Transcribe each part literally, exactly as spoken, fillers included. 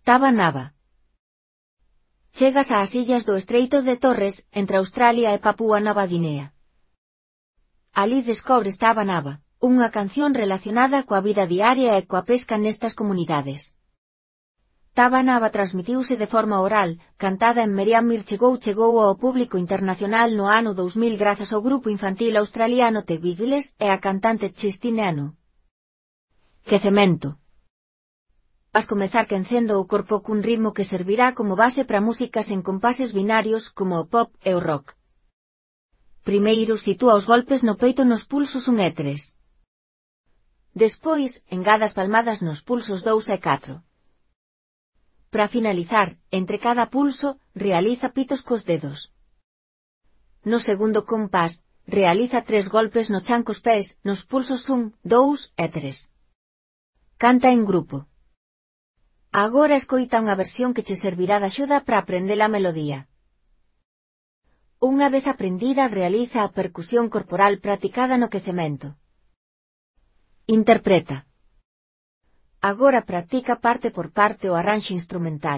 Taba Nava. Chegas ás illas do Estreito de Torres, entre Australia e Papúa Nova Guinea. Ali descobres Taba Nava, unha canción relacionada coa vida diaria e coa pesca nestas comunidades. Taba Nava transmitiuse de forma oral, cantada en Meriamir chegou chegou ao público internacional no ano dous mil grazas ao grupo infantil australiano The Wiggles e a cantante Christine Anu. Quecemento. Vas comezar quencendo o corpo cun ritmo que servirá como base para músicas en compases binarios como o pop e o rock. Primeiro sitúa os golpes no peito nos pulsos un e tres. Despois, engadas palmadas nos pulsos dous e catro. Para finalizar, entre cada pulso, realiza pitos cos dedos. No segundo compás, realiza tres golpes no chan cos pés, nos pulsos un, dous e tres. Canta en grupo. Agora escoita unha versión que che servirá de axuda para aprender a melodía. Unha vez aprendida realiza a percusión corporal practicada no quecemento. Interpreta. Agora practica parte por parte o arranxo instrumental.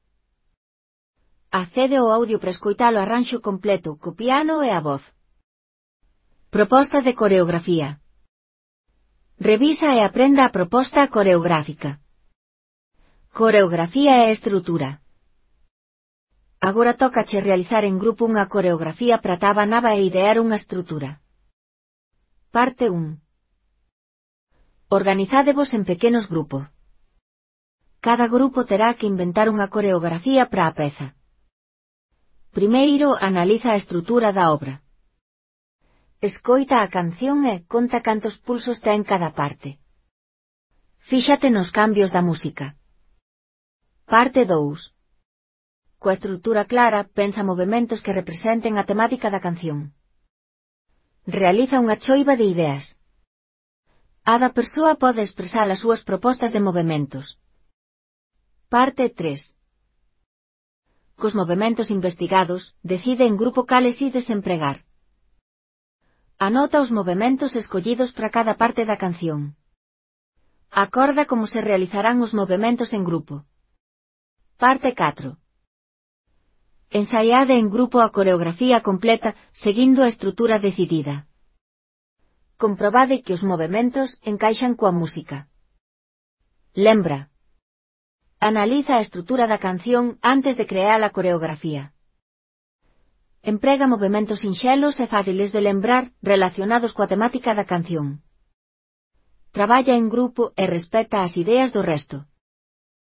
Accede ao audio para escoitar o arranxo completo, co piano e a voz. Proposta de coreografía. Revisa e aprenda a proposta coreográfica. Coreografía e estrutura. Agora tócache realizar en grupo unha coreografía para Taba Nava e idear unha estrutura. Parte un. Organizádevos en pequenos grupos. Cada grupo terá que inventar unha coreografía para a peza. Primeiro, analiza a estrutura da obra. Escoita a canción e conta cantos pulsos ten cada parte. Fíxate nos cambios da música. Parte dous. Coa estrutura clara, pensa movementos que representen a temática da canción. Realiza unha choiva de ideas. Cada persoa pode expresar as súas propostas de movementos. Parte tres. Cos movementos investigados, decide en grupo cales ides empregar. Anota os movementos escollidos para cada parte da canción. Acorda como se realizarán os movementos en grupo. Parte catro. Ensaiade en grupo a coreografía completa, seguindo a estrutura decidida. Comprobade que os movementos encaixan coa música. Lembra. Analiza a estrutura da canción antes de crear a coreografía. Emprega movementos sinxelos e fáciles de lembrar relacionados coa temática da canción. Traballa en grupo e respeta as ideas do resto.